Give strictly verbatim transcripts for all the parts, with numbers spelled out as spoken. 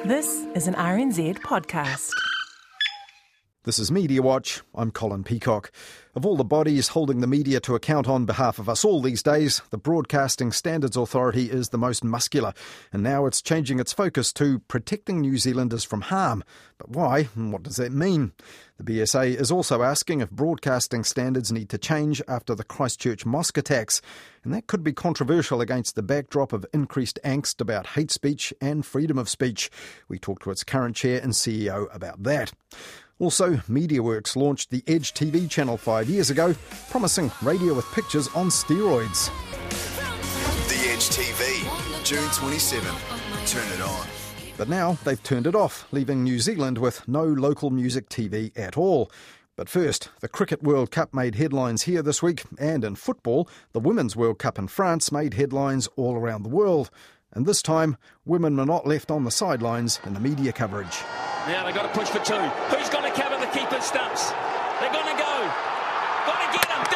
This is an R N Z podcast. This is Media Watch. I'm Colin Peacock. Of all the bodies holding the media to account on behalf of us all these days, the Broadcasting Standards Authority is the most muscular, and now it's changing its focus to protecting New Zealanders from harm. But why, and what does that mean? The B S A is also asking if broadcasting standards need to change after the Christchurch mosque attacks, and that could be controversial against the backdrop of increased angst about hate speech and freedom of speech. We talked to its current chair and C E O about that. Also, MediaWorks launched the Edge T V channel five years ago, promising radio with pictures on steroids. The Edge T V, June twenty-seventh. Turn it on. But now they've turned it off, leaving New Zealand with no local music T V at all. But first, the Cricket World Cup made headlines here this week, and in football, the Women's World Cup in France made headlines all around the world. And this time, women were not left on the sidelines in the media coverage. Now they've got to push for two. Who's going to cover the keeper's stumps? They're going to go. Got to get them.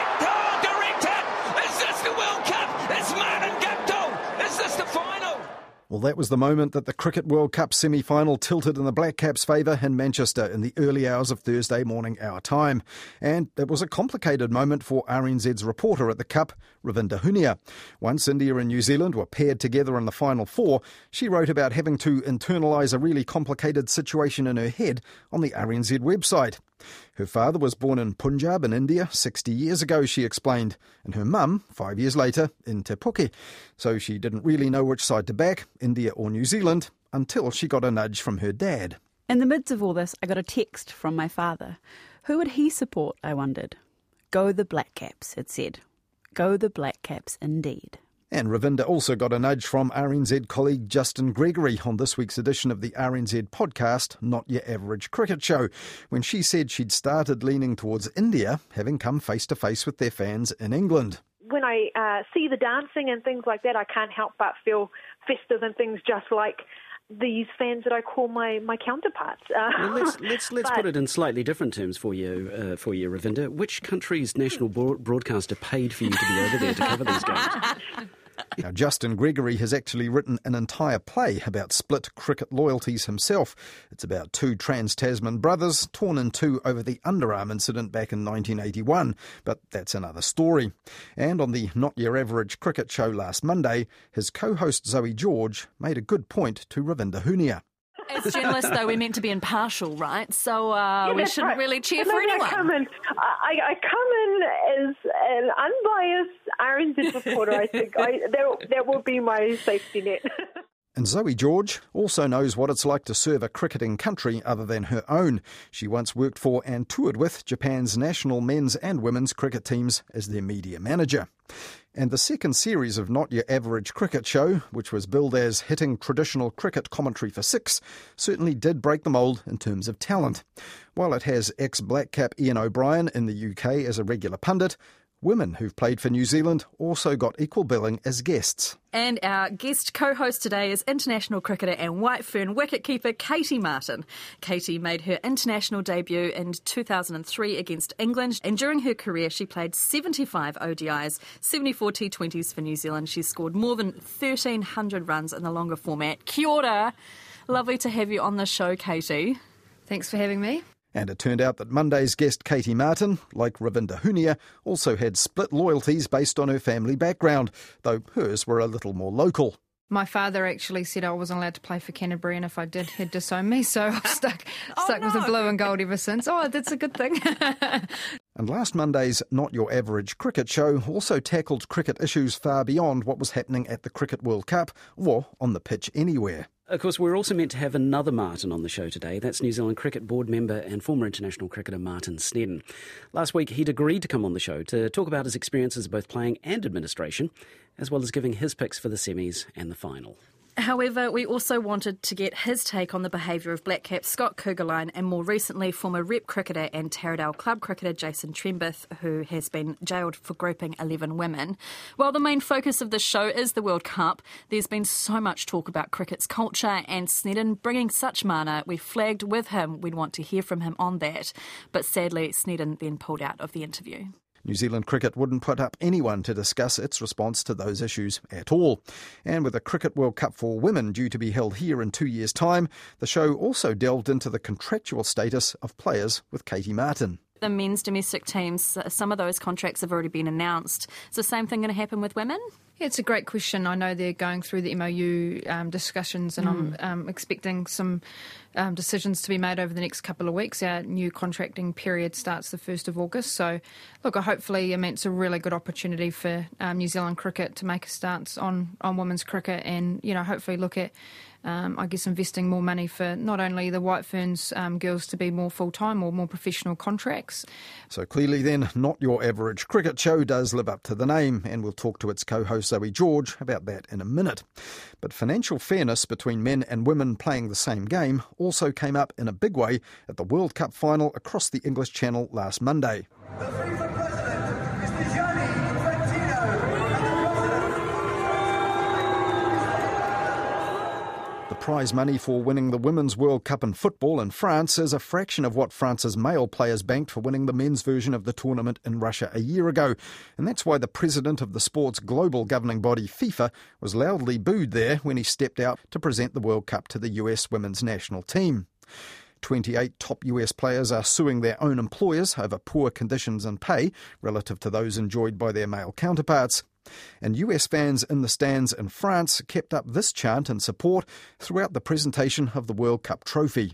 Oh, director! Is this the World Cup? It's Martin Guptill. Is this the final? Well, that was the moment that the Cricket World Cup semi-final tilted in the Black Caps' favour in Manchester in the early hours of Thursday morning our time. And it was a complicated moment for R N Z's reporter at the Cup, Ravinda Hunia. Once India and New Zealand were paired together in the final four, she wrote about having to internalise a really complicated situation in her head on the R N Z website. Her father was born in Punjab in India sixty years ago, she explained, and her mum, five years later, in Te Puke. So she didn't really know which side to back, India or New Zealand, until she got a nudge from her dad. In the midst of all this, I got a text from my father. Who would he support, I wondered. Go the Black Caps, it said. Go the Black Caps indeed. And Ravinda also got a nudge from R N Z colleague Justin Gregory on this week's edition of the R N Z podcast, Not Your Average Cricket Show, when she said she'd started leaning towards India, having come face-to-face with their fans in England. When I uh, see the dancing and things like that, I can't help but feel festive and things just like these fans that I call my, my counterparts. Uh, well, let's let's let's but, put it in slightly different terms for you, uh, for you, Ravinda. Which country's national broadcaster paid for you to be over there to cover these games? Now, Justin Gregory has actually written an entire play about split cricket loyalties himself. It's about two trans-Tasman brothers torn in two over the underarm incident back in nineteen eighty-one, but that's another story. And on the Not Your Average Cricket Show last Monday, his co-host Zoe George made a good point to Ravinda Hunia. As journalists, though, we're meant to be impartial, right? So uh, yeah, we shouldn't right. really cheer but for anyone. I come, in, I, I come in as an unbiased R N Z reporter, I think. I, that, that will be my safety net. And Zoe George also knows what it's like to serve a cricketing country other than her own. She once worked for and toured with Japan's national men's and women's cricket teams as their media manager. And the second series of Not Your Average Cricket Show, which was billed as hitting traditional cricket commentary for six, certainly did break the mould in terms of talent. While it has ex-Black Cap Ian O'Brien in the U K as a regular pundit, women who've played for New Zealand also got equal billing as guests. And our guest co-host today is international cricketer and White Fern wicketkeeper Katie Martin. Katie made her international debut in two thousand three against England, and during her career she played seventy-five O D Is, seventy-four T twenties for New Zealand. She scored more than thirteen hundred runs in the longer format. Kia ora. Lovely to have you on the show, Katie. Thanks for having me. And it turned out that Monday's guest Katie Martin, like Ravinda Hunia, also had split loyalties based on her family background, though hers were a little more local. My father actually said I wasn't allowed to play for Canterbury, and if I did, he'd disown me, so I've stuck, oh, stuck no. with the blue and gold ever since. Oh, that's a good thing. And last Monday's Not Your Average Cricket Show also tackled cricket issues far beyond what was happening at the Cricket World Cup or on the pitch anywhere. Of course, we're also meant to have another Martin on the show today. That's New Zealand Cricket Board member and former international cricketer Martin Snedden. Last week, he'd agreed to come on the show to talk about his experiences both playing and administration, as well as giving his picks for the semis and the final. However, we also wanted to get his take on the behaviour of Black Cap Scott Kuggeleijn and more recently former rep cricketer and Taradale club cricketer Jason Trembeth, who has been jailed for groping eleven women. While the main focus of this show is the World Cup, there's been so much talk about cricket's culture and Snedden bringing such mana. We flagged with him we'd want to hear from him on that, but sadly Snedden then pulled out of the interview. New Zealand Cricket wouldn't put up anyone to discuss its response to those issues at all. And with the Cricket World Cup for women due to be held here in two years' time, the show also delved into the contractual status of players with Katie Martin. The men's domestic teams, some of those contracts have already been announced. Is the same thing going to happen with women? Yeah, it's a great question. I know they're going through the M O U um, discussions, and mm. I'm um, expecting some um, decisions to be made over the next couple of weeks. Our new contracting period starts the first of August. So, look, hopefully, I mean, it's a really good opportunity for um, New Zealand cricket to make a stance on, on women's cricket and, you know, hopefully look at Um, I guess investing more money for not only the White Ferns um, girls to be more full-time or more professional contracts. So clearly then, Not Your Average Cricket Show does live up to the name, and we'll talk to its co-host Zoe George about that in a minute. But financial fairness between men and women playing the same game also came up in a big way at the World Cup final across the English Channel last Monday. The FIFA president, Mister Gianni Infantino. The prize money for winning the Women's World Cup in football in France is a fraction of what France's male players banked for winning the men's version of the tournament in Russia a year ago. And that's why the president of the sport's global governing body, FIFA, was loudly booed there when he stepped out to present the World Cup to the U S women's national team. twenty-eight top U S players are suing their own employers over poor conditions and pay relative to those enjoyed by their male counterparts. And U S fans in the stands in France kept up this chant in support throughout the presentation of the World Cup trophy.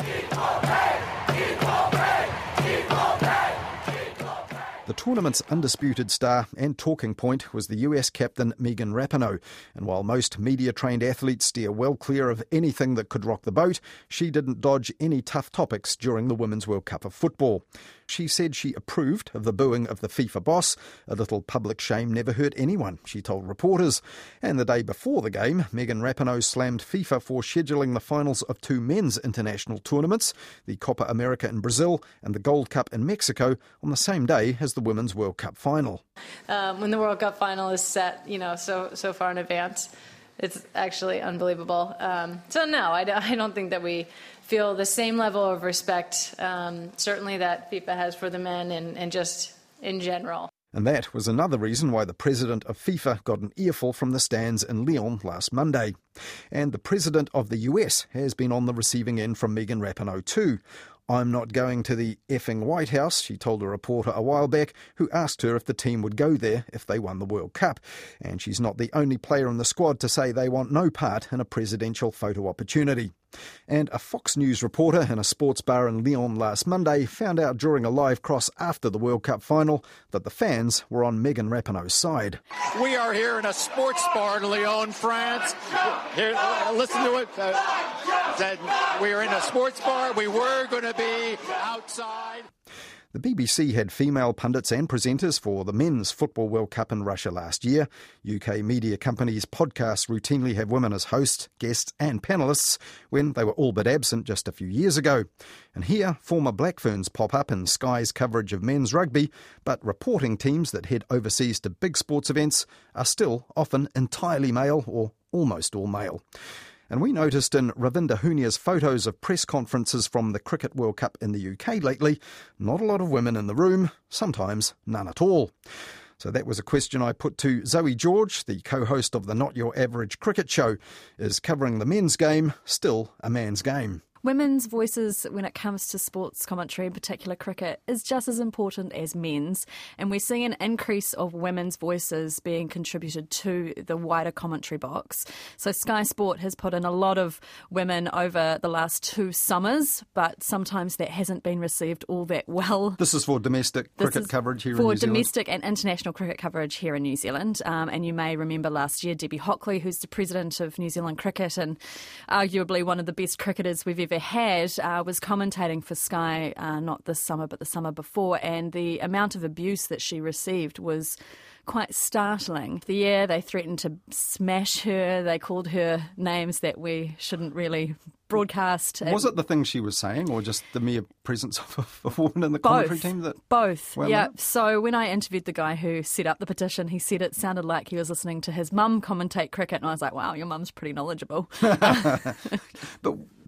The tournament's undisputed star and talking point was the U S captain Megan Rapinoe, and while most media-trained athletes steer well clear of anything that could rock the boat, she didn't dodge any tough topics during the Women's World Cup of football. She said she approved of the booing of the FIFA boss. A little public shame never hurt anyone, she told reporters. And the day before the game, Megan Rapinoe slammed FIFA for scheduling the finals of two men's international tournaments, the Copa America in Brazil and the Gold Cup in Mexico, on the same day as the Women's World Cup final. Um, when the World Cup final is set, you know, so so far in advance, it's actually unbelievable. Um, so no, I, I don't think that we feel the same level of respect, um, certainly that FIFA has for the men and, and just in general. And that was another reason why the president of FIFA got an earful from the stands in Lyon last Monday. And the president of the U S has been on the receiving end from Megan Rapinoe too. "I'm not going to the effing White House," she told a reporter a while back who asked her if the team would go there if they won the World Cup. And she's not the only player in the squad to say they want no part in a presidential photo opportunity. And a Fox News reporter in a sports bar in Lyon last Monday found out during a live cross after the World Cup final that the fans were on Megan Rapinoe's side. We are here in a sports bar in Lyon, France. Here, listen to it. Uh, that we are in a sports bar. We were going to be outside. The B B C had female pundits and presenters for the Men's Football World Cup in Russia last year. U K media companies' podcasts routinely have women as hosts, guests and panellists when they were all but absent just a few years ago. And here, former Black Ferns pop up in Sky's coverage of men's rugby, but reporting teams that head overseas to big sports events are still often entirely male or almost all male. And we noticed in Ravinda Hunia's photos of press conferences from the Cricket World Cup in the U K lately, not a lot of women in the room, sometimes none at all. So that was a question I put to Zoe George, the co-host of the Not Your Average Cricket Show. Is covering the men's game still a man's game? Women's voices when it comes to sports commentary, in particular cricket, is just as important as men's. And we're seeing an increase of women's voices being contributed to the wider commentary box. So Sky Sport has put in a lot of women over the last two summers, but sometimes that hasn't been received all that well. This is for domestic This cricket is coverage here in New Zealand? For domestic and international cricket coverage here in New Zealand. Um, and you may remember last year, Debbie Hockley, who's the president of New Zealand Cricket and arguably one of the best cricketers we've ever had, uh, was commentating for Sky, uh, not this summer but the summer before, and the amount of abuse that she received was quite startling. The year they threatened to smash her, they called her names that we shouldn't really broadcast. Was it the thing she was saying, or just the mere presence of a woman in the commentary team? That Both, well, yeah. So when I interviewed the guy who set up the petition, he said it sounded like he was listening to his mum commentate cricket, and I was like, wow, your mum's pretty knowledgeable. But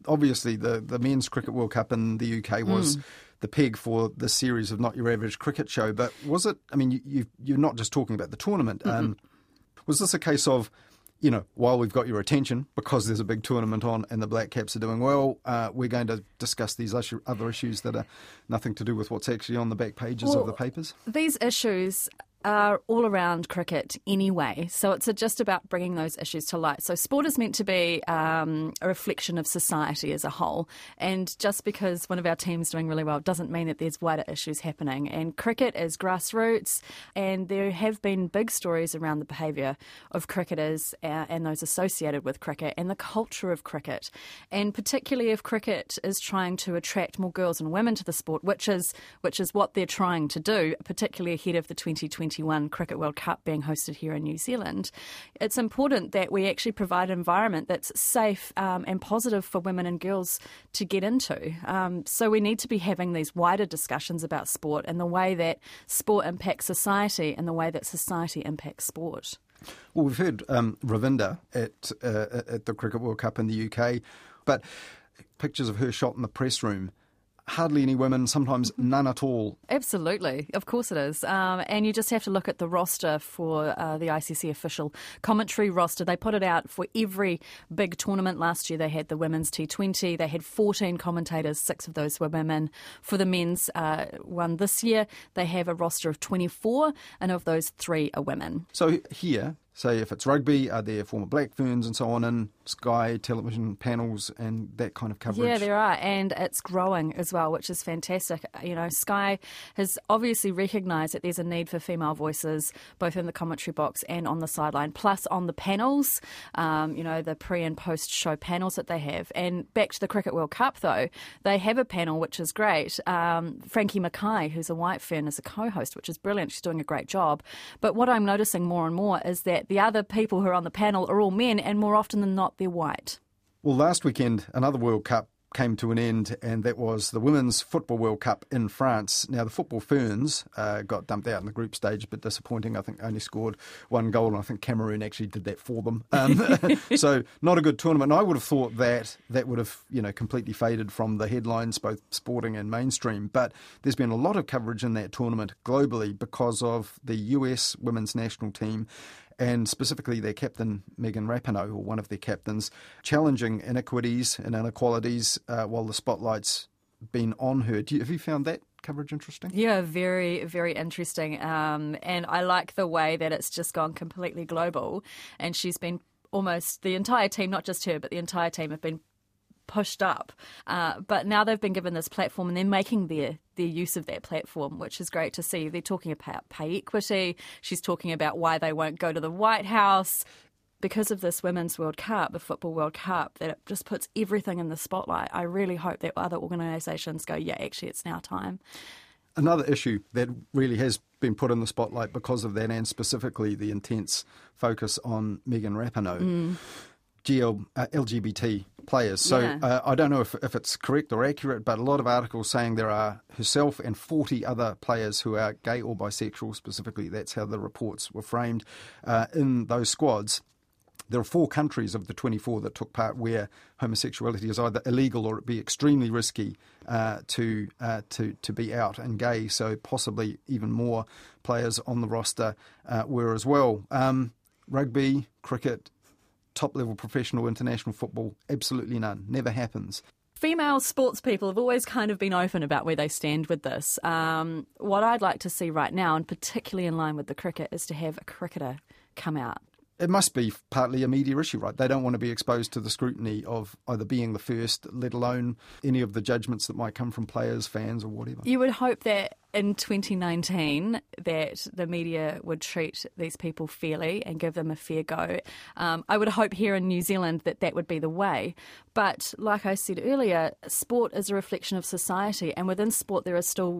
obviously the, the Men's Cricket World Cup in the U K was... Mm. the peg for this series of Not Your Average Cricket Show. But was it, I mean, you, you, you're not just talking about the tournament. Mm-hmm. Um, was this a case of, you know, while we've got your attention, because there's a big tournament on and the Black Caps are doing well, uh, we're going to discuss these issue, other issues that are nothing to do with what's actually on the back pages well, of the papers? These issues are all around cricket anyway, so it's just about bringing those issues to light. So sport is meant to be um, a reflection of society as a whole, and just because one of our teams is doing really well doesn't mean that there's wider issues happening. And cricket is grassroots, and there have been big stories around the behaviour of cricketers uh, and those associated with cricket and the culture of cricket, and particularly if cricket is trying to attract more girls and women to the sport, which is which is what they're trying to do, particularly ahead of the twenty twenty-one Cricket World Cup being hosted here in New Zealand. It's important that we actually provide an environment that's safe um, and positive for women and girls to get into. Um, so we need to be having these wider discussions about sport and the way that sport impacts society and the way that society impacts sport. Well, we've heard um, Ravinda at, uh, at the Cricket World Cup in the U K, but pictures of her shot in the press room, hardly any women, sometimes none at all. Absolutely. Of course it is. Um, and you just have to look at the roster for uh, the I C C official commentary roster. They put it out for every big tournament. Last year they had the women's T twenty. They had fourteen commentators, six of those were women. For the men's uh, one this year, they have a roster of twenty-four, and of those, three are women. So here, say if it's rugby, are there former Black Ferns and so on in Sky television panels and that kind of coverage? Yeah, there are, and it's growing as well, which is fantastic. You know, Sky has obviously recognised that there's a need for female voices, both in the commentary box and on the sideline, plus on the panels, um, you know, the pre and post show panels that they have. And back to the Cricket World Cup, though, they have a panel which is great. Um, Frankie Mackay, who's a white Fern, is a co-host, which is brilliant. She's doing a great job. But what I'm noticing more and more is that the other people who are on the panel are all men, and more often than not, they're white. Well, last weekend, another World Cup came to an end, and that was the Women's Football World Cup in France. Now, the Football Ferns uh, got dumped out in the group stage, but disappointing. I think only scored one goal, and I think Cameroon actually did that for them. Um, so, not a good tournament. And I would have thought that that would have, you know, completely faded from the headlines, both sporting and mainstream. But there's been a lot of coverage in that tournament globally because of the U S women's national team, and specifically their captain, Megan Rapinoe, or one of their captains, challenging inequities and inequalities uh, while the spotlight's been on her. Do you, have you found that coverage interesting? Yeah, very, very interesting. Um, and I like the way that it's just gone completely global. And she's been almost, the entire team, not just her, but the entire team have been pushed up. Uh, but now they've been given this platform and they're making their their use of that platform, which is great to see. They're talking about pay equity. She's talking about why they won't go to the White House. Because of this Women's World Cup, the Football World Cup, that it just puts everything in the spotlight. I really hope that other organisations go, yeah, actually it's now time. Another issue that really has been put in the spotlight because of that, and specifically the intense focus on Megan Rapinoe, mm. G L, uh, L G B T players. So yeah. uh, I don't know if, if it's correct or accurate, but a lot of articles saying there are herself and forty other players who are gay or bisexual, specifically. That's how the reports were framed uh, in those squads. There are four countries of the twenty-four that took part where homosexuality is either illegal or it be extremely risky uh, to uh, to to be out and gay. So possibly even more players on the roster uh, were as well. Um, rugby, cricket, top-level professional international football, absolutely none. Never happens. Female sports people have always kind of been open about where they stand with this. Um, what I'd like to see right now, and particularly in line with the cricket, is to have a cricketer come out. It must be partly a media issue, right? They don't want to be exposed to the scrutiny of either being the first, let alone any of the judgments that might come from players, fans or whatever. You would hope that in twenty nineteen that the media would treat these people fairly and give them a fair go. Um, I would hope here in New Zealand that that would be the way. But like I said earlier, sport is a reflection of society, and within sport there are still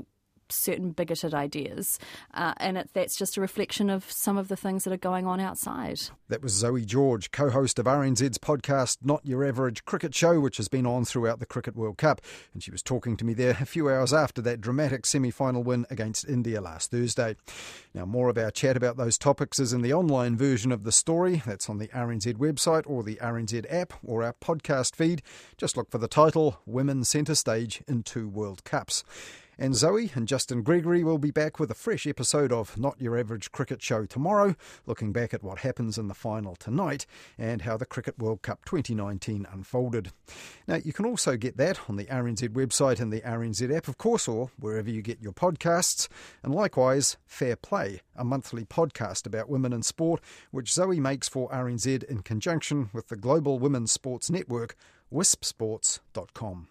certain bigoted ideas. Uh, and it, that's just a reflection of some of the things that are going on outside. That was Zoe George, co-host of R N Z's podcast Not Your Average Cricket Show, which has been on throughout the Cricket World Cup. And she was talking to me there a few hours after that dramatic semi-final win against India last Thursday. Now, more of our chat about those topics is in the online version of the story. That's on the R N Z website or the R N Z app or our podcast feed. Just look for the title, Women Centre Stage in Two World Cups. And Zoe and Justin Gregory will be back with a fresh episode of Not Your Average Cricket Show tomorrow, looking back at what happens in the final tonight and how the Cricket World Cup twenty nineteen unfolded. Now, you can also get that on the R N Z website and the R N Z app, of course, or wherever you get your podcasts. And likewise, Fair Play, a monthly podcast about women in sport, which Zoe makes for R N Z in conjunction with the Global Women's Sports Network, wisp sports dot com.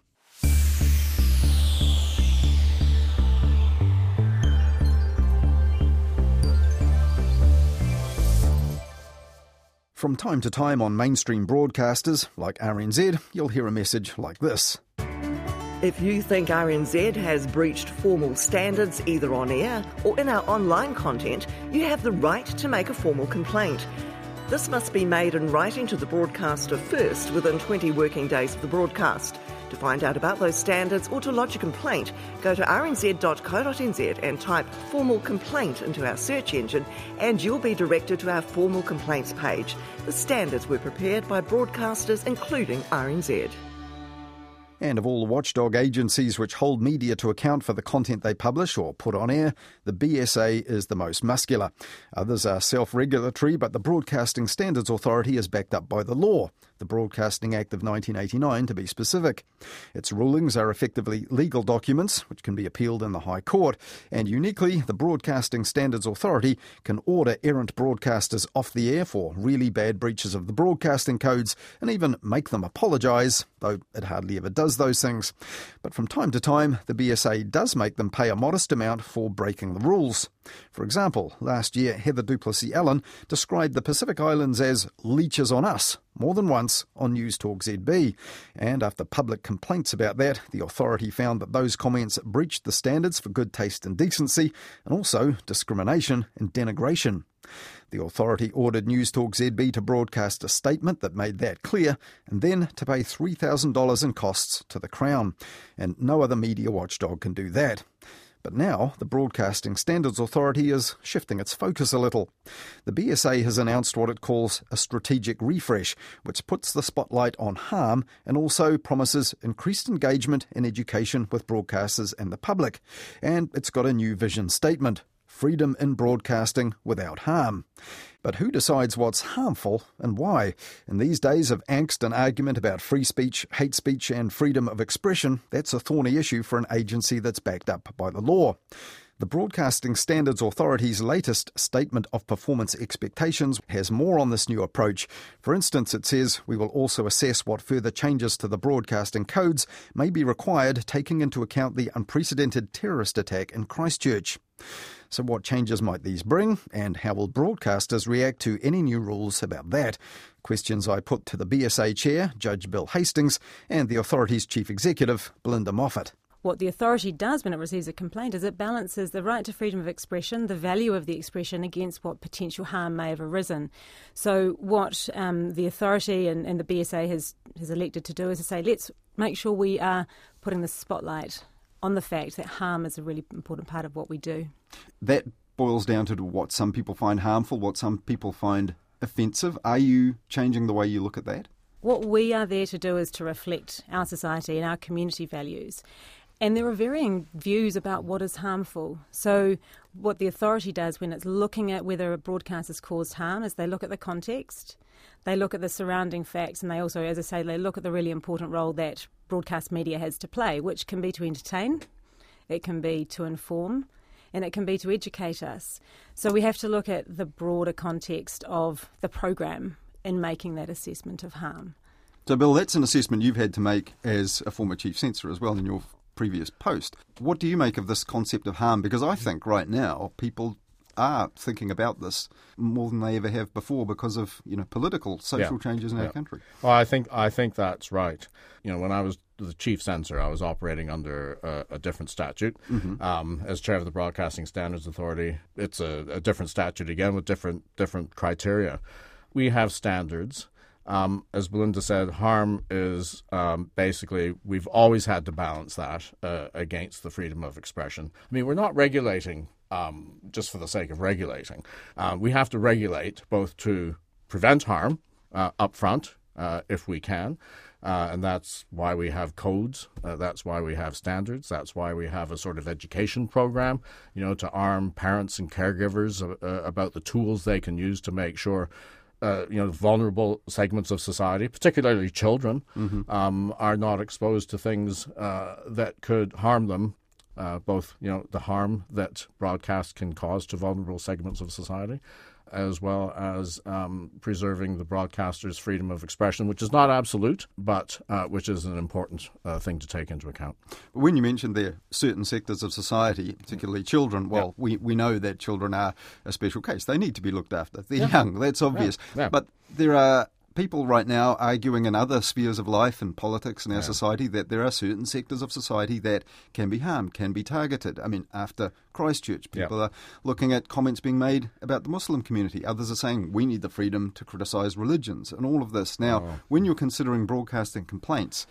From time to time on mainstream broadcasters like R N Z, you'll hear a message like this. If you think R N Z has breached formal standards either on air or in our online content, you have the right to make a formal complaint. This must be made in writing to the broadcaster first within twenty working days of the broadcast. To find out about those standards or to lodge a complaint, go to r n z dot co dot n z and type formal complaint into our search engine and you'll be directed to our formal complaints page. The standards were prepared by broadcasters including R N Z. And of all the watchdog agencies which hold media to account for the content they publish or put on air, the B S A is the most muscular. Others are self-regulatory, but the Broadcasting Standards Authority is backed up by the law, the Broadcasting Act of nineteen eighty-nine to be specific. Its rulings are effectively legal documents which can be appealed in the High Court, and uniquely, the Broadcasting Standards Authority can order errant broadcasters off the air for really bad breaches of the broadcasting codes and even make them apologise, though it hardly ever does those things. But from time to time, the B S A does make them pay a modest amount for breaking the rules. For example, last year, Heather Duplessis-Allen described the Pacific Islands as leeches on us more than once on News Talk Z B. And after public complaints about that, the authority found that those comments breached the standards for good taste and decency, and also discrimination and denigration. The authority ordered News Talk Z B to broadcast a statement that made that clear, and then to pay three thousand dollars in costs to the Crown. And no other media watchdog can do that. But now, the Broadcasting Standards Authority is shifting its focus a little. The B S A has announced what it calls a strategic refresh, which puts the spotlight on harm and also promises increased engagement in education with broadcasters and the public. And it's got a new vision statement: freedom in broadcasting without harm. But who decides what's harmful and why? In these days of angst and argument about free speech, hate speech and freedom of expression, that's a thorny issue for an agency that's backed up by the law. The Broadcasting Standards Authority's latest Statement of Performance Expectations has more on this new approach. For instance, it says we will also assess what further changes to the broadcasting codes may be required, taking into account the unprecedented terrorist attack in Christchurch. So what changes might these bring, and how will broadcasters react to any new rules about that? Questions I put to the B S A Chair, Judge Bill Hastings, and the authority's Chief Executive, Belinda Moffat. What the authority does when it receives a complaint is it balances the right to freedom of expression, the value of the expression, against what potential harm may have arisen. So what um, the authority and, and the B S A has, has elected to do is to say, let's make sure we are putting the spotlight on the fact that harm is a really important part of what we do. That boils down to what some people find harmful, what some people find offensive. Are you changing the way you look at that? What we are there to do is to reflect our society and our community values. And there are varying views about what is harmful. So what the authority does when it's looking at whether a broadcast has caused harm is they look at the context, they look at the surrounding facts, and they also, as I say, they look at the really important role that broadcast media has to play, which can be to entertain, it can be to inform, and it can be to educate us. So we have to look at the broader context of the program in making that assessment of harm. So, Bill, that's an assessment you've had to make as a former chief censor as well in your previous post. What do you make of this concept of harm? Because I think right now people are thinking about this more than they ever have before because of, you know, political, social yeah. changes in yeah. our country. Well, I think I think that's right. You know, when I was the chief censor, I was operating under a, a different statute. Mm-hmm. Um, as chair of the Broadcasting Standards Authority, it's a, a different statute again with different different criteria. We have standards. Um, as Belinda said, harm is um, basically, we've always had to balance that uh, against the freedom of expression. I mean, we're not regulating um, just for the sake of regulating. Uh, we have to regulate both to prevent harm uh, up front, uh, if we can, uh, and that's why we have codes, uh, that's why we have standards, that's why we have a sort of education program, you know, to arm parents and caregivers uh, about the tools they can use to make sure Uh, you know, vulnerable segments of society, particularly children, mm-hmm. um, are not exposed to things uh, that could harm them, uh, both, you know, the harm that broadcast can cause to vulnerable segments of society, as well as um, preserving the broadcaster's freedom of expression, which is not absolute, but uh, which is an important uh, thing to take into account. When you mentioned there certain sectors of society, particularly children, well, yeah. we, we know that children are a special case. They need to be looked after. They're yeah. young, that's obvious. Yeah. Yeah. But there are people right now arguing in other spheres of life and politics in our yeah. society that there are certain sectors of society that can be harmed, can be targeted. I mean, after Christchurch, people yeah. are looking at comments being made about the Muslim community. Others are saying we need the freedom to criticise religions and all of this. Now, oh. when you're considering broadcasting complaints,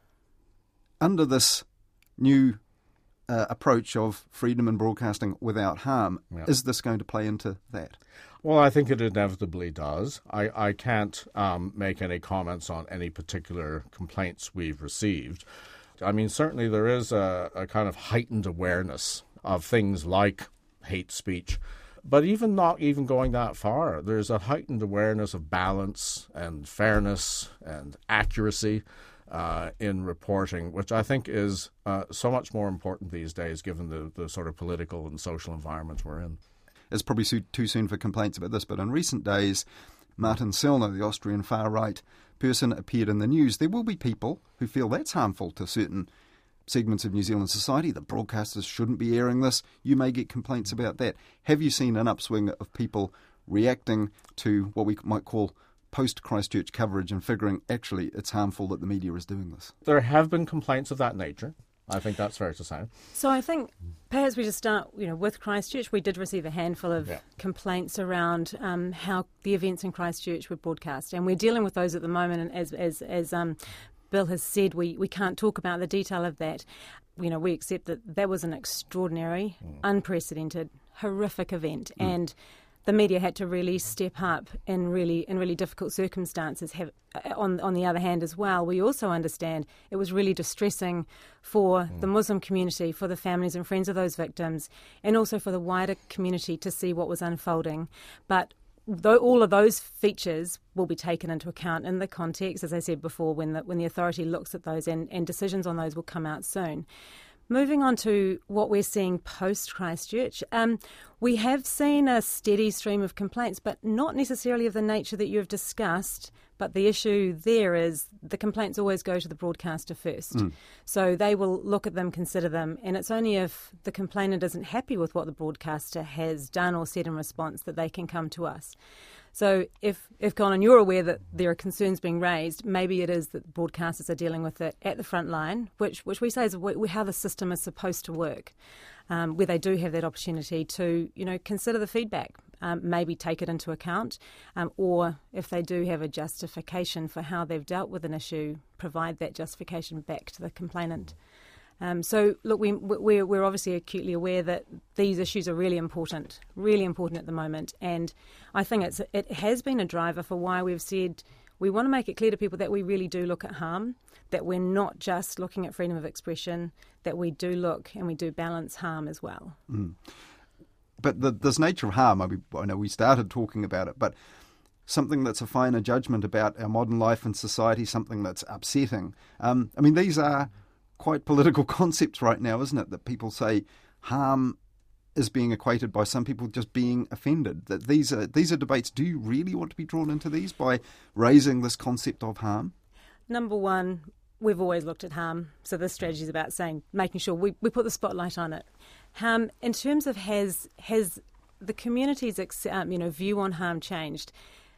under this new uh, approach of freedom in broadcasting without harm, yeah. is this going to play into that? Well, I think it inevitably does. I, I can't um, make any comments on any particular complaints we've received. I mean, certainly there is a, a kind of heightened awareness of things like hate speech, but even not even going that far, there's a heightened awareness of balance and fairness and accuracy uh, in reporting, which I think is uh, so much more important these days given the, the sort of political and social environment we're in. It's probably too soon for complaints about this, but in recent days, Martin Sellner, the Austrian far-right person, appeared in the news. There will be people who feel that's harmful to certain segments of New Zealand society, that broadcasters shouldn't be airing this. You may get complaints about that. Have you seen an upswing of people reacting to what we might call post-Christchurch coverage and figuring, actually, it's harmful that the media is doing this? There have been complaints of that nature. I think that's fair to say. So I think perhaps we just start, you know, with Christchurch. We did receive a handful of yeah. complaints around um, how the events in Christchurch were broadcast, and we're dealing with those at the moment. And as as as um, Bill has said, we, we can't talk about the detail of that. You know, we accept that that was an extraordinary, mm. unprecedented, horrific event, mm. and the media had to really step up in really in really difficult circumstances. Have, on on the other hand as well, we also understand it was really distressing for mm. the Muslim community, for the families and friends of those victims, and also for the wider community to see what was unfolding. But though all of those features will be taken into account in the context, as I said before, when the when the authority looks at those, and, and decisions on those will come out soon. Moving on to what we're seeing post-Christchurch, um, we have seen a steady stream of complaints, but not necessarily of the nature that you've discussed. But the issue there is the complaints always go to the broadcaster first. Mm. So they will look at them, consider them, and it's only if the complainant isn't happy with what the broadcaster has done or said in response that they can come to us. So if, if Colin, you're aware that there are concerns being raised, maybe it is that broadcasters are dealing with it at the front line, which which we say is how the system is supposed to work, um, where they do have that opportunity to, you know, consider the feedback, um, maybe take it into account, um, or if they do have a justification for how they've dealt with an issue, provide that justification back to the complainant. Um, so, look, we, we're, we're obviously acutely aware that these issues are really important, really important at the moment. And I think it's it has been a driver for why we've said we want to make it clear to people that we really do look at harm, that we're not just looking at freedom of expression, that we do look and we do balance harm as well. Mm. But the, this nature of harm, I, mean, I know we started talking about it, but something that's a finer judgment about our modern life and society, something that's upsetting. Um, I mean, these are quite political concepts right now, isn't it? That people say harm is being equated by some people just being offended. That these are these are debates. Do you really want to be drawn into these by raising this concept of harm? Number one, we've always looked at harm. So this strategy is about saying, making sure we, we put the spotlight on it. Harm, in terms of has has the community's um, you know view on harm changed.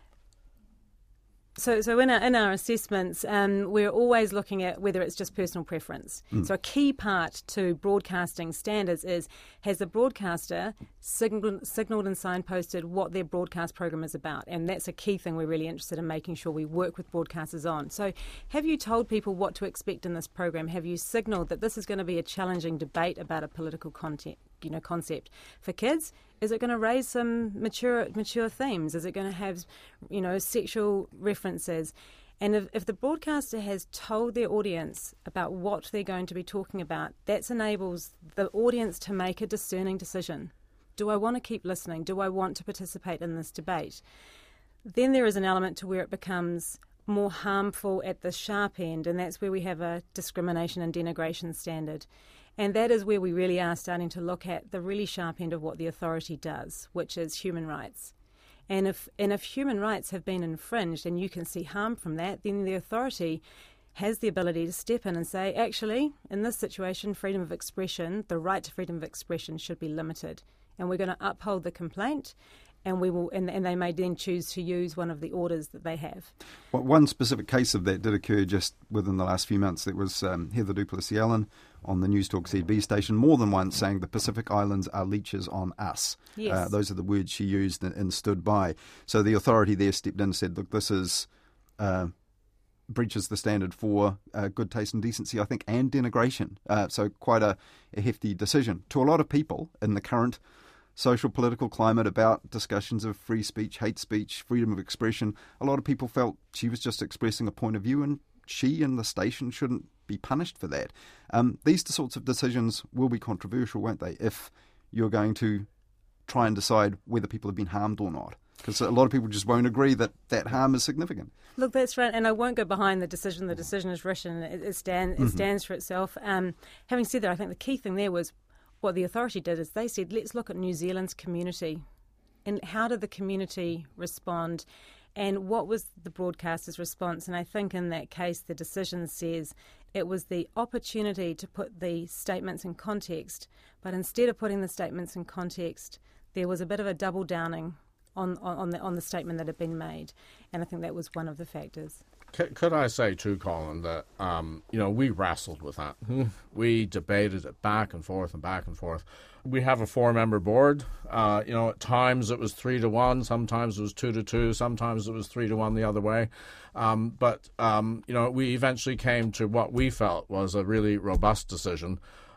So, so in our, in our assessments, um, we're always looking at whether it's just personal preference. Mm. So a key part to broadcasting standards is, has the broadcaster signal, signalled and signposted what their broadcast program is about? And that's a key thing we're really interested in making sure we work with broadcasters on. So have you told people what to expect in this program? Have you signalled that this is going to be a challenging debate about a political content, you know, concept? For kids, is it going to raise some mature mature themes? Is it going to have, you know, sexual references? And if, if the broadcaster has told their audience about what they're going to be talking about, that enables the audience to make a discerning decision. Do I want to keep listening? Do I want to participate in this debate? Then there is an element to where it becomes more harmful at the sharp end, and that's where we have a discrimination and denigration standard. And that is where we really are starting to look at the really sharp end of what the authority does, which is human rights. And if and if human rights have been infringed and you can see harm from that, then the authority has the ability to step in and say, actually, in this situation, freedom of expression, the right to freedom of expression should be limited. And we're going to uphold the complaint, and we will, and, and they may then choose to use one of the orders that they have. Well, one specific case of that did occur just within the last few months. It was um, Heather du Plessis-Allen on the News Talk Z B station, more than once saying the Pacific Islands are leeches on us. Yes. Uh, those are the words she used and, and stood by. So the authority there stepped in and said, look, this is uh, breaches the standard for uh, good taste and decency, I think, and denigration. Uh, so quite a, a hefty decision. To a lot of people in the current social political climate about discussions of free speech, hate speech, freedom of expression, a lot of people felt she was just expressing a point of view and she and the station shouldn't be punished for that. Um, these sorts of decisions will be controversial, won't they, if you're going to try and decide whether people have been harmed or not? Because a lot of people just won't agree that that harm is significant. Look, that's right, and I won't go behind the decision. The decision is written, it, it, stand, it mm-hmm. stands for itself. Um, having said that, I think the key thing there was what the authority did is they said, let's look at New Zealand's community and how did the community respond and what was the broadcaster's response. And I think in that case, the decision says it was the opportunity to put the statements in context, but instead of putting the statements in context, there was a bit of a double downing on, on, the, on the statement that had been made. And I think that was one of the factors. Could I say too, Colin, that um, you know we wrestled with that. We debated it back and forth and back and forth. We have a four-member board. Uh, you know, at times it was three to one, sometimes it was two to two, sometimes it was three to one the other way. Um, but um, you know, we eventually came to what we felt was a really robust decision.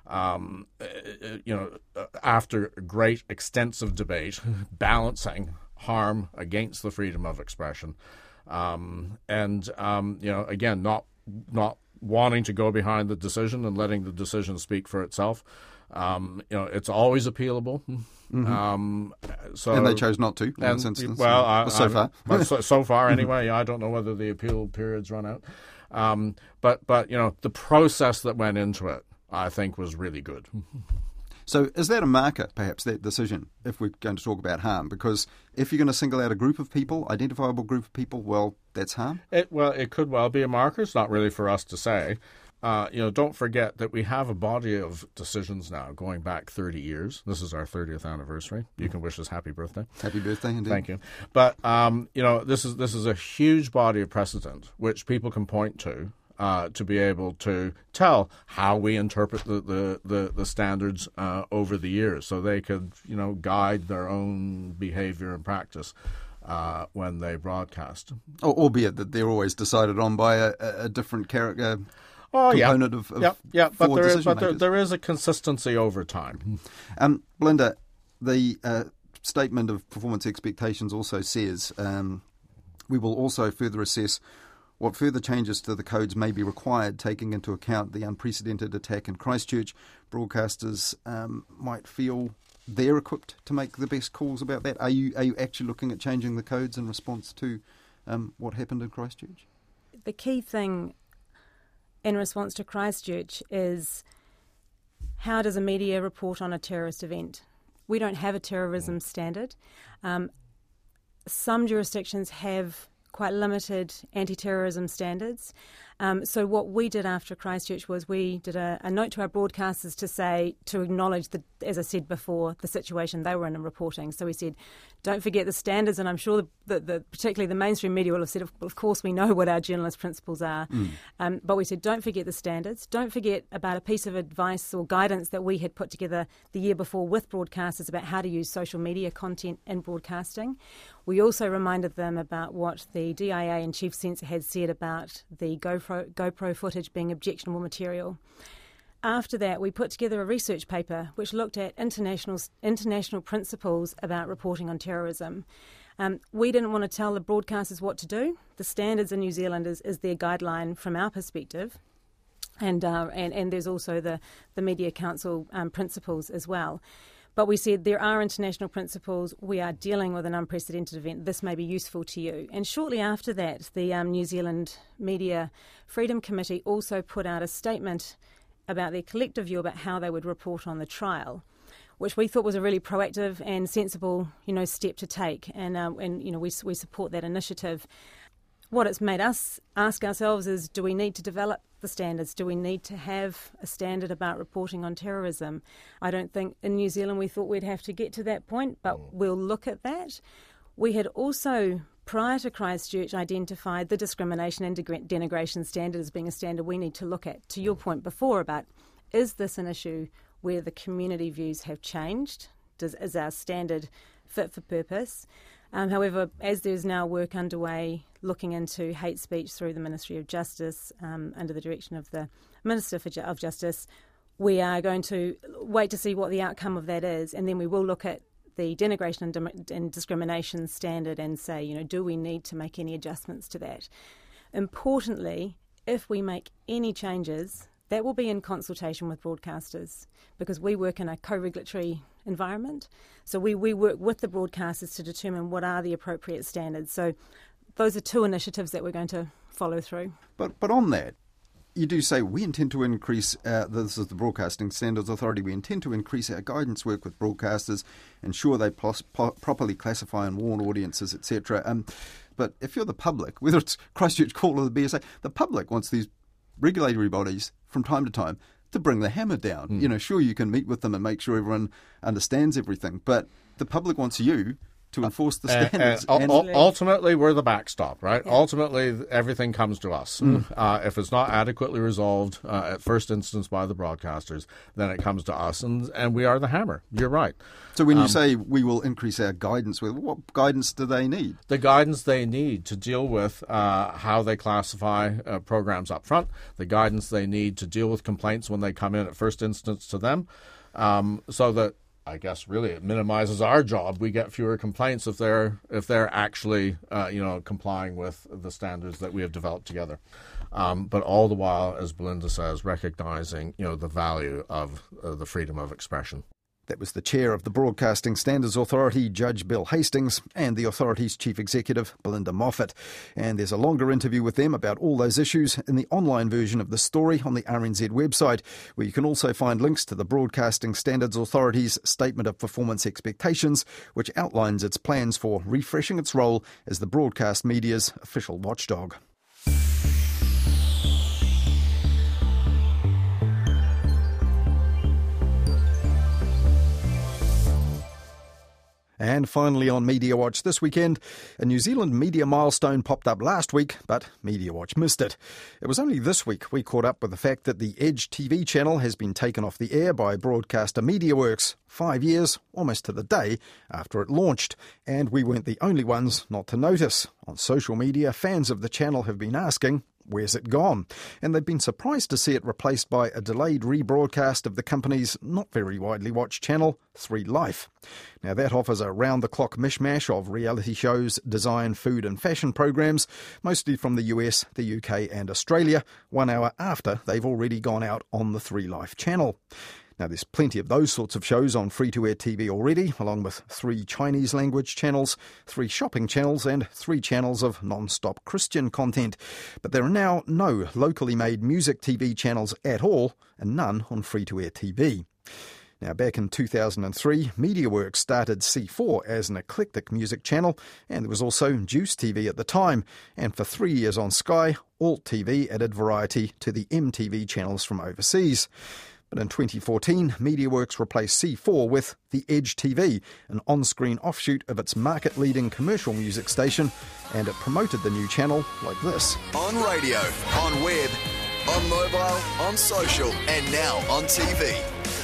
Um, you know, after great extensive debate, balancing harm against the freedom of expression. Um, and, um, you know, again, not not wanting to go behind the decision and letting the decision speak for itself. Um, you know, it's always appealable. Mm-hmm. Um, so, and they chose not to in and, this instance. Well, I, so far. well, so, so far anyway. I don't know whether the appeal period's run out. Um, but, but, you know, the process that went into it, I think, was really good. So is that a marker, perhaps, that decision, if we're going to talk about harm? Because if you're going to single out a group of people, identifiable group of people, well, that's harm? It, well, it could well be a marker. It's not really for us to say. Uh, you know, don't forget that we have a body of decisions now going back thirty years. This is our thirtieth anniversary. You can wish us happy birthday. Happy birthday, indeed. Thank you. But, um, you know, this is this is a huge body of precedent which people can point to. Uh, to be able to tell how we interpret the, the, the, the standards uh, over the years so they could, you know, guide their own behavior and practice uh, when they broadcast. Oh, albeit that they're always decided on by a, a different character oh, component yeah. of, of yeah, yeah. But, there is, but there, makers. there is a consistency over time. Um, Belinda, the uh, statement of performance expectations also says um, we will also further assess what further changes to the codes may be required, taking into account the unprecedented attack in Christchurch. Broadcasters um, might feel they're equipped to make the best calls about that. Are you are you actually looking at changing the codes in response to um, what happened in Christchurch? The key thing in response to Christchurch is how does a media report on a terrorist event? We don't have a terrorism standard. Um, some jurisdictions have quite limited anti-terrorism standards. Um, so what we did after Christchurch was we did a, a note to our broadcasters to say, to acknowledge, the, as I said before, the situation they were in in reporting. So we said, don't forget the standards, and I'm sure that the, particularly the mainstream media will have said, of, of course we know what our journalist principles are, mm. um, but we said, don't forget the standards, don't forget about a piece of advice or guidance that we had put together the year before with broadcasters about how to use social media content in broadcasting. We also reminded them about what the D I A and Chief Censor had said about the GoPro, GoPro footage being objectionable material. After that, we put together a research paper which looked at international international principles about reporting on terrorism. Um, we didn't want to tell the broadcasters what to do. The standards in New Zealand is, is their guideline from our perspective. And, uh, and and there's also the, the Media Council um, principles as well. But we said there are international principles. We are dealing with an unprecedented event. This may be useful to you. And shortly after that, the um, New Zealand Media Freedom Committee also put out a statement about their collective view about how they would report on the trial, which we thought was a really proactive and sensible, you know, step to take. And um, and you know, we we support that initiative. What it's made us ask ourselves is, do we need to develop the standards? Do we need to have a standard about reporting on terrorism? I don't think in New Zealand we thought we'd have to get to that point, but we'll look at that. We had also, prior to Christchurch, identified the discrimination and denigration standard as being a standard we need to look at. To your point before about, is this an issue where the community views have changed? Does, is our standard fit for purpose? Um, however, as there's now work underway looking into hate speech through the Ministry of Justice, um, under the direction of the Minister for Ju- of Justice, we are going to wait to see what the outcome of that is, and then we will look at the denigration and, dim- and discrimination standard and say, you know, do we need to make any adjustments to that? Importantly, if we make any changes, that will be in consultation with broadcasters, because we work in a co-regulatory environment. So we, we work with the broadcasters to determine what are the appropriate standards. So those are two initiatives that we're going to follow through. But but on that, you do say we intend to increase, uh, this is the Broadcasting Standards Authority, we intend to increase our guidance work with broadcasters, ensure they pos- po- properly classify and warn audiences, et cetera. Um, but if you're the public, whether it's Christchurch Call or the B S A, the public wants these regulatory bodies from time to time to bring the hammer down. Mm. You know, sure, you can meet with them and make sure everyone understands everything, but the public wants you to enforce the standards. And, and, and ultimately, we're the backstop, right? Yeah. Ultimately, everything comes to us. Mm. Uh, if it's not adequately resolved uh, at first instance by the broadcasters, then it comes to us, and, and we are the hammer. You're right. So when you um, say we will increase our guidance, what guidance do they need? The guidance they need to deal with uh, how they classify uh, programs up front, the guidance they need to deal with complaints when they come in at first instance to them, um, so that I guess really it minimizes our job. We get fewer complaints if they're if they're actually uh, you know complying with the standards that we have developed together. Um, but all the while, as Belinda says, recognizing you know the value of uh, the freedom of expression. That was the chair of the Broadcasting Standards Authority, Judge Bill Hastings, and the authority's chief executive, Belinda Moffat. And there's a longer interview with them about all those issues in the online version of the story on the R N Z website, where you can also find links to the Broadcasting Standards Authority's Statement of Performance Expectations, which outlines its plans for refreshing its role as the broadcast media's official watchdog. And finally on Media Watch this weekend, a New Zealand media milestone popped up last week, but Media Watch missed it. It was only this week we caught up with the fact that the Edge T V channel has been taken off the air by broadcaster MediaWorks, five years, almost to the day, after it launched. And we weren't the only ones not to notice. On social media, fans of the channel have been asking, where's it gone? And they've been surprised to see it replaced by a delayed rebroadcast of the company's not very widely watched channel, Three Life. Now that offers a round-the-clock mishmash of reality shows, design, food and fashion programs, mostly from the U S, the U K and Australia, one hour after they've already gone out on the Three Life channel. Now, there's plenty of those sorts of shows on free-to-air T V already, along with three Chinese-language channels, three shopping channels and three channels of non-stop Christian content. But there are now no locally made music T V channels at all, and none on free-to-air T V. Now, back in two thousand three, MediaWorks started C four as an eclectic music channel, and there was also Juice T V at the time. And for three years on Sky, Alt T V added variety to the M T V channels from overseas. But in twenty fourteen, MediaWorks replaced C four with The Edge T V, an on-screen offshoot of its market-leading commercial music station, and it promoted the new channel like this. On radio, on web, on mobile, on social, and now on T V.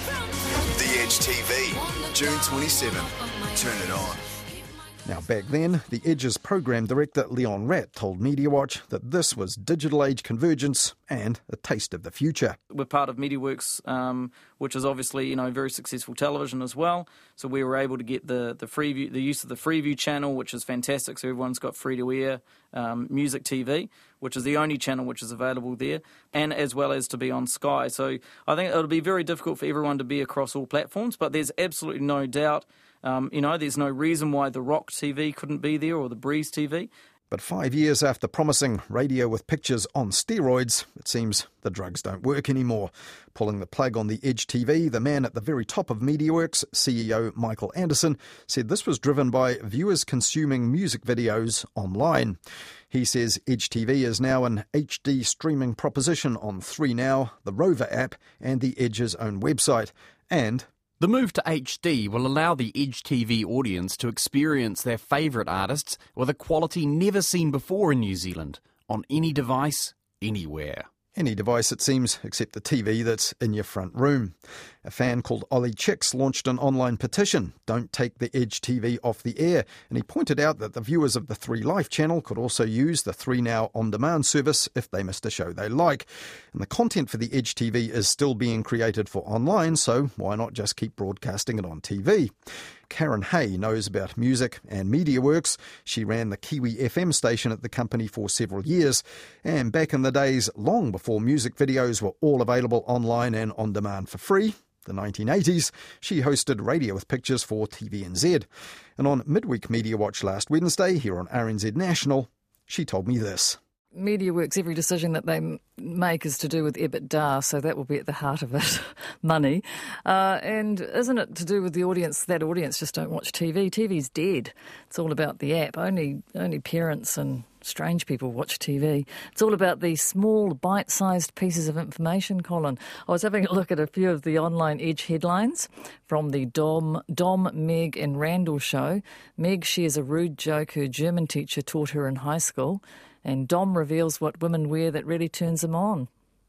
The Edge T V, June twenty-seventh. Turn it on. Now, back then, The Edge's program director Leon Ratt told MediaWatch that this was digital age convergence and a taste of the future. We're part of MediaWorks, um, which is obviously, you know, very successful television as well. So we were able to get the the Freeview, the use of the Freeview channel, which is fantastic. So everyone's got free-to-air um, music T V, which is the only channel which is available there, and as well as to be on Sky. So I think it'll be very difficult for everyone to be across all platforms, but there's absolutely no doubt. Um, you know, there's no reason why the Rock T V couldn't be there or the Breeze T V. But five years after promising radio with pictures on steroids, it seems the drugs don't work anymore. Pulling the plug on The Edge T V, the man at the very top of MediaWorks, C E O Michael Anderson, said this was driven by viewers consuming music videos online. He says Edge T V is now an H D streaming proposition on three Now, the Rover app, and the Edge's own website. And the move to H D will allow the Edge T V audience to experience their favourite artists with a quality never seen before in New Zealand, on any device, anywhere. Any device, it seems, except the T V that's in your front room. A fan called Ollie Chicks launched an online petition, Don't Take the Edge T V Off the Air, and he pointed out that the viewers of the three Life channel could also use the three Now on-demand service if they missed a show they like. And the content for the Edge T V is still being created for online, so why not just keep broadcasting it on T V? Karen Hay knows about music and MediaWorks. She ran the Kiwi F M station at the company for several years. And back in the days, long before music videos were all available online and on demand for free, the nineteen eighties, she hosted Radio with Pictures for T V N Z. And on Midweek Media Watch last Wednesday, here on R N Z National, she told me this. MediaWorks, every decision that they make is to do with EBITDA, so that will be at the heart of it, money. Uh, and isn't it to do with the audience? That audience just don't watch T V. T V's dead. It's all about the app. Only only parents and strange people watch T V. It's all about these small, bite-sized pieces of information, Colin. I was having a look at a few of the online Edge headlines from the Dom, Dom, Meg and Randall show. Meg shares a rude joke her German teacher taught her in high school. And Dom reveals what women wear that really turns them on.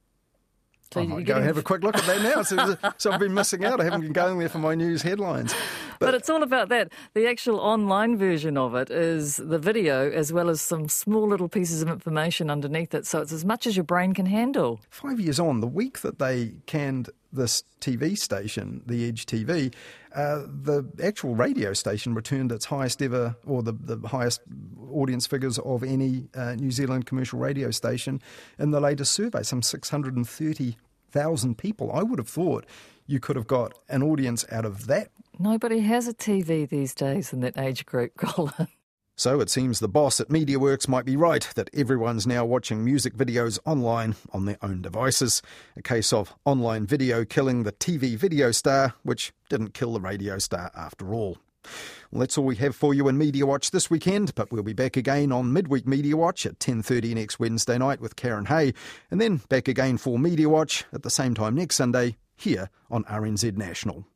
So I might go and have a quick look at that now. So, so I've been missing out. I haven't been going there for my news headlines. But, but it's all about that. The actual online version of it is the video as well as some small little pieces of information underneath it. So it's as much as your brain can handle. Five years on, the week that they canned this T V station, the Edge T V, uh, the actual radio station returned its highest ever, or the, the highest audience figures of any uh, New Zealand commercial radio station in the latest survey, some six hundred thirty thousand people. I would have thought you could have got an audience out of that. Nobody has a T V these days in that age group, Colin. So it seems the boss at MediaWorks might be right that everyone's now watching music videos online on their own devices. A case of online video killing the T V video star, which didn't kill the radio star after all. Well, that's all we have for you in Media Watch this weekend, but we'll be back again on Midweek Media Watch at ten thirty next Wednesday night with Karen Hay, and then back again for Media Watch at the same time next Sunday here on R N Z National.